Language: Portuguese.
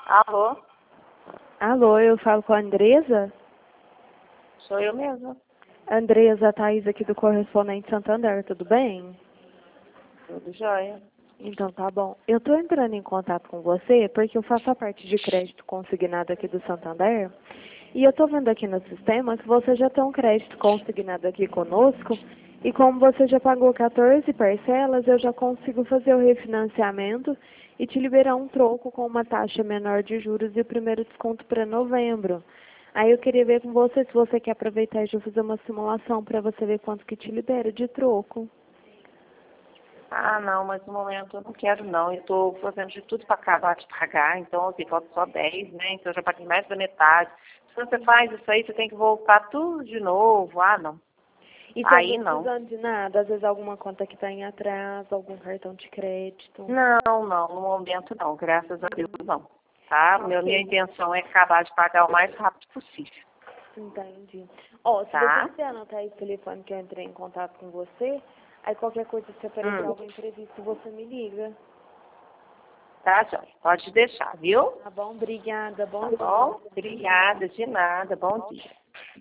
Alô? Alô, eu falo com a Andresa? Sou eu mesma. Andresa, Thaís aqui do Correspondente Santander, tudo bem? Tudo jóia. Então tá bom. Eu tô entrando em contato com você porque eu faço a parte de crédito consignado aqui do Santander e eu tô vendo aqui no sistema que você já tem um crédito consignado aqui conosco e como você já pagou 14 parcelas, eu já consigo fazer o refinanciamento e te liberar um troco com uma taxa menor de juros e o primeiro desconto para novembro. Aí eu queria ver com você se você quer aproveitar e já fazer uma simulação para você ver quanto que te libera de troco. Ah, não, mas no momento eu não quero não. Eu estou fazendo de tudo para acabar de pagar, então assim, falta só 10, né? Então eu já paguei mais da metade. Se você faz isso aí, você tem que voltar tudo de novo. Ah, não. E você Aí não não. precisando de nada, às vezes alguma conta que está em atraso, algum cartão de crédito. Não, não, no momento não. Graças a Deus não. Tá? Minha Ok, intenção é acabar de pagar o mais rápido possível. entendi. Ó, se você Tá? quiser anotar esse telefone que eu entrei em contato com você, aí qualquer coisa, se aparecer Hum. algum imprevisto, você me liga. Tá, Jóia? Pode deixar, viu? Tá bom? Obrigada, Tá bom dia. bom? Obrigada, de nada. Bom dia.